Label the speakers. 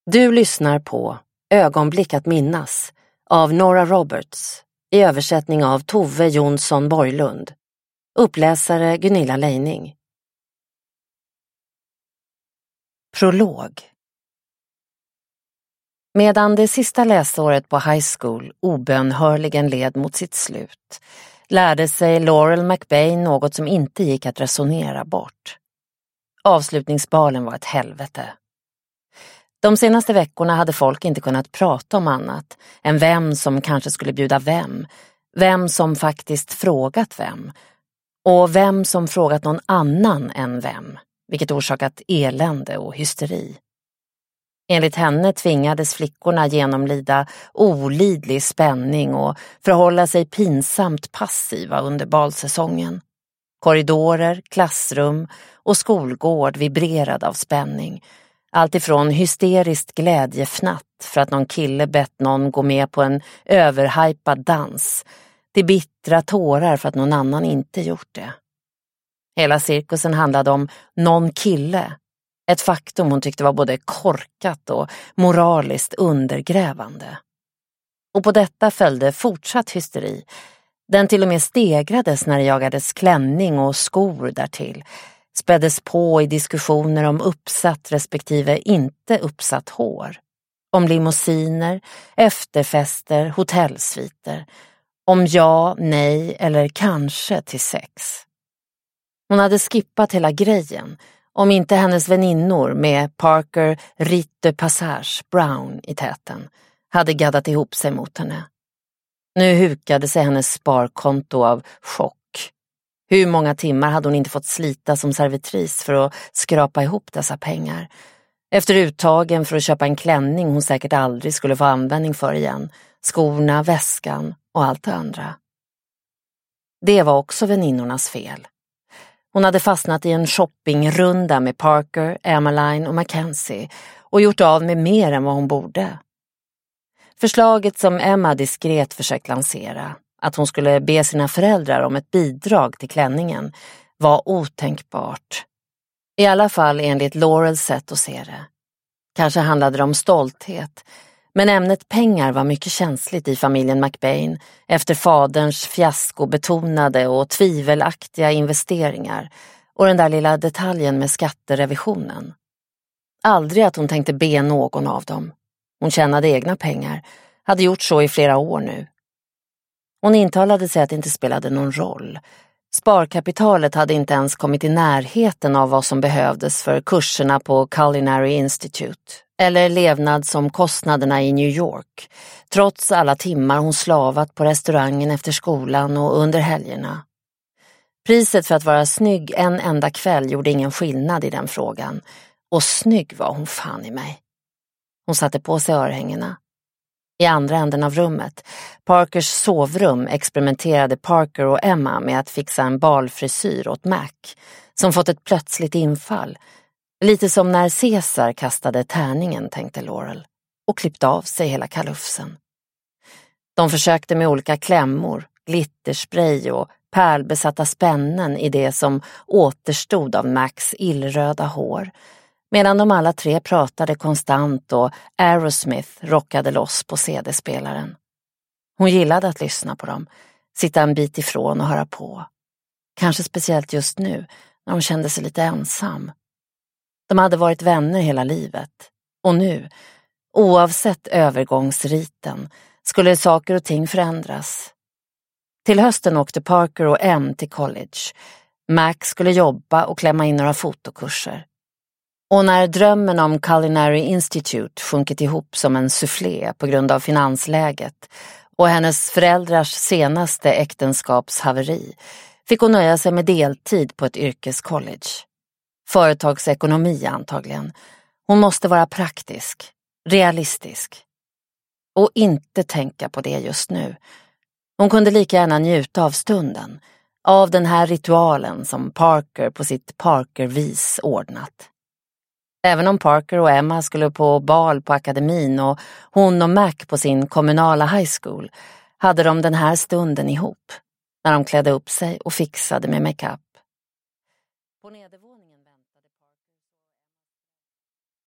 Speaker 1: Du lyssnar på Ögonblick att minnas av Nora Roberts i översättning av Tove Jonsson Borglund. Uppläsare Gunilla Leining. Prolog. Medan det sista läsåret på high school obönhörligen led mot sitt slut, lärde sig Laurel McBain något som inte gick att resonera bort. Avslutningsbalen var ett helvete. De senaste veckorna hade folk inte kunnat prata om annat än vem som kanske skulle bjuda vem som faktiskt frågat vem, och vem som frågat någon annan än vem, vilket orsakat elände och hysteri. Enligt henne tvingades flickorna genomlida olidlig spänning och förhålla sig pinsamt passiva under balsäsongen. Korridorer, klassrum och skolgård vibrerade av spänning. Allt ifrån hysteriskt glädjefnatt för att någon kille bett någon gå med på en överhypad dans till bittra tårar för att någon annan inte gjort det. Hela cirkusen handlade om någon kille, ett faktum hon tyckte var både korkat och moraliskt undergrävande. Och på detta följde fortsatt hysteri. Den till och med stegrades när det jagades klänning och skor därtill. Späddes på i diskussioner om uppsatt respektive inte uppsatt hår. Om limousiner, efterfester, hotellsviter. Om ja, nej eller kanske till sex. Hon hade skippat hela grejen, om inte hennes väninnor med Parker Rite Passage Brown i täten hade gaddat ihop sig mot henne. Nu hukade sig hennes sparkonto av chock. Hur många timmar hade hon inte fått slita som servitris för att skrapa ihop dessa pengar? Efter uttagen för att köpa en klänning hon säkert aldrig skulle få användning för igen. Skorna, väskan och allt det andra. Det var också väninnornas fel. Hon hade fastnat i en shoppingrunda med Parker, Emmeline och Mackenzie och gjort av med mer än vad hon borde. Förslaget som Emma diskret försökt lansera, att hon skulle be sina föräldrar om ett bidrag till klänningen, var otänkbart. I alla fall enligt Laurels sätt att se det. Kanske handlade det om stolthet, men ämnet pengar var mycket känsligt i familjen McBain efter faderns fiaskobetonade och tvivelaktiga investeringar och den där lilla detaljen med skatterevisionen. Aldrig att hon tänkte be någon av dem. Hon tjänade egna pengar, hade gjort så i flera år nu. Hon intalade sig att det inte spelade någon roll. Sparkapitalet hade inte ens kommit i närheten av vad som behövdes för kurserna på Culinary Institute eller levnadsomkostnaderna i New York, trots alla timmar hon slavat på restaurangen efter skolan och under helgerna. Priset för att vara snygg en enda kväll gjorde ingen skillnad i den frågan, och snygg var hon fan i mig. Hon satte på sig örhängena. I andra änden av rummet, Parkers sovrum, experimenterade Parker och Emma med att fixa en balfrisyr åt Mac, som fått ett plötsligt infall. Lite som när Caesar kastade tärningen, tänkte Laurel, och klippte av sig hela kalufsen. De försökte med olika klämmor, glitterspray och pärlbesatta spännen i det som återstod av Macs illröda hår, medan de alla tre pratade konstant och Aerosmith rockade loss på CD-spelaren. Hon gillade att lyssna på dem, sitta en bit ifrån och höra på. Kanske speciellt just nu, när hon kände sig lite ensam. De hade varit vänner hela livet, och nu, oavsett övergångsriten, skulle saker och ting förändras. Till hösten åkte Parker och Em till college. Mac skulle jobba och klämma in några fotokurser. Och när drömmen om Culinary Institute sjunkit ihop som en soufflé på grund av finansläget och hennes föräldrars senaste äktenskapshaveri, fick hon nöja sig med deltid på ett yrkescollege. Företagsekonomi antagligen. Hon måste vara praktisk, realistisk. Och inte tänka på det just nu. Hon kunde lika gärna njuta av stunden, av den här ritualen som Parker på sitt Parker-vis ordnat. Även om Parker och Emma skulle på bal på akademin och hon och Mac på sin kommunala high school, hade de den här stunden ihop, när de klädde upp sig och fixade med makeup. På